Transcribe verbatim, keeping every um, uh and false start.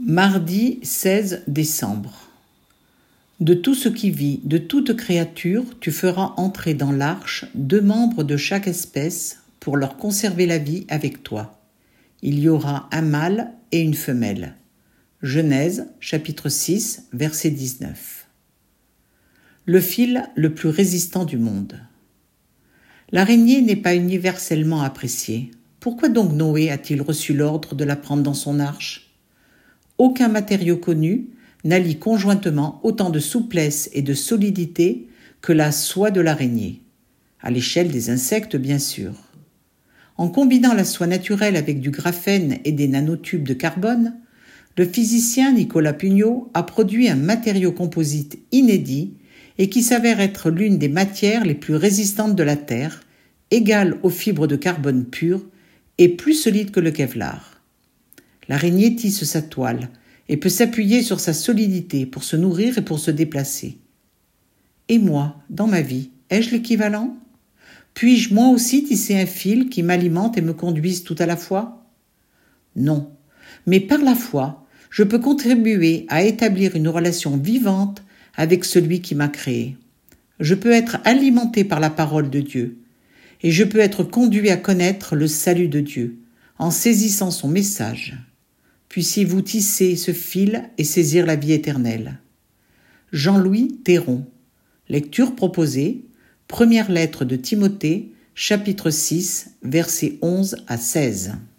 Mardi seize décembre. De tout ce qui vit, de toute créature, tu feras entrer dans l'arche deux membres de chaque espèce pour leur conserver la vie avec toi. Il y aura un mâle et une femelle. Genèse, chapitre six, verset dix-neuf. Le fil le plus résistant du monde. L'araignée n'est pas universellement appréciée. Pourquoi donc Noé a-t-il reçu l'ordre de la prendre dans son arche ? Aucun matériau connu n'allie conjointement autant de souplesse et de solidité que la soie de l'araignée, à l'échelle des insectes bien sûr. En combinant la soie naturelle avec du graphène et des nanotubes de carbone, le physicien Nicolas Pugnot a produit un matériau composite inédit et qui s'avère être l'une des matières les plus résistantes de la Terre, égale aux fibres de carbone pures et plus solide que le Kevlar. L'araignée tisse sa toile et peut s'appuyer sur sa solidité pour se nourrir et pour se déplacer. Et moi, dans ma vie, ai-je l'équivalent ? Puis-je moi aussi tisser un fil qui m'alimente et me conduise tout à la fois ? Non, mais par la foi, je peux contribuer à établir une relation vivante avec celui qui m'a créé. Je peux être alimenté par la parole de Dieu et je peux être conduit à connaître le salut de Dieu en saisissant son message. Puissiez-vous tisser ce fil et saisir la vie éternelle. Jean-Louis Théron. Lecture proposée. Première lettre de Timothée, chapitre six, versets onze à seize.